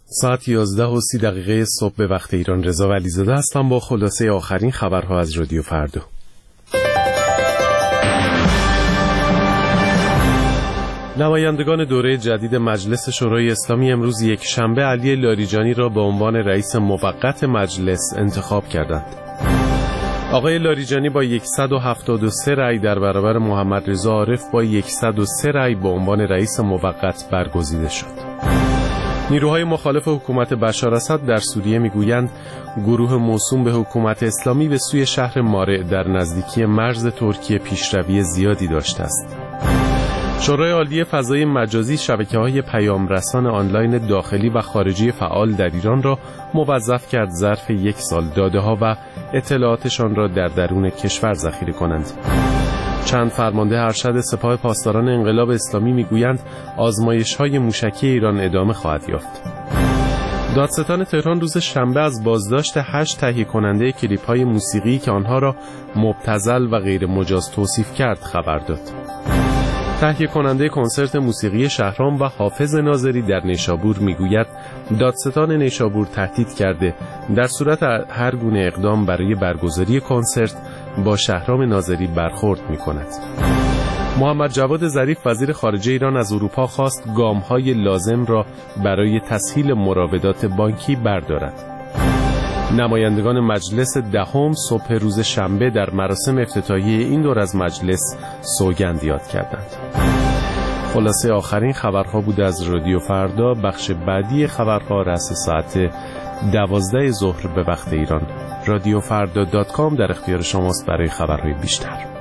ساعت 11:30 صبح به وقت ایران. رضا ولیزاده هستم با خلاصه آخرین خبرها از رادیو فردا. نمایندگان دوره جدید مجلس شورای اسلامی امروز یک شنبه علی لاریجانی را به عنوان رئیس موقت مجلس انتخاب کردند. آقای لاریجانی با 173 رأی در برابر محمد رضا عارف با 103 رأی به عنوان رئیس موقت برگزیده شد. نیروهای مخالف حکومت بشار اسد در سوریه میگویند گروه موسوم به حکومت اسلامی به سوی شهر مارع در نزدیکی مرز ترکیه پیشروی زیادی داشته است. شورای عالی فضای مجازی شبکه‌های پیامرسان آنلاین داخلی و خارجی فعال در ایران را موظف کرد ظرف 1 سال داده‌ها و اطلاعاتشان را در درون کشور ذخیره کنند. چند فرمانده ارشد سپاه پاسداران انقلاب اسلامی میگویند آزمایش‌های موشکی ایران ادامه خواهد یافت. دادستان تهران روز شنبه از بازداشت 8 تهیه کننده کلیپ‌های موسیقی که آنها را مبتذل و غیر مجاز توصیف کرد خبر داد. تهیه کننده کنسرت موسیقی شهرام و حافظ ناظری در نیشابور میگوید دادستان نیشابور تهدید کرده در صورت هر گونه اقدام برای برگزاری کنسرت با شهرام ناظری برخورد میکند. محمد جواد ظریف وزیر خارجه ایران از اروپا خواست گام‌های لازم را برای تسهیل مراودات بانکی بردارد. نمایندگان مجلس دهم صبح روز شنبه در مراسم افتتاحیه این دور از مجلس سوگند یاد کردند. خلاصه آخرین خبرها بود از رادیو فردا. بخش بعدی خبرها رأس ساعت 12 ظهر به وقت ایران. رادیوفردا.com در اختیار شماست برای خبرهای بیشتر.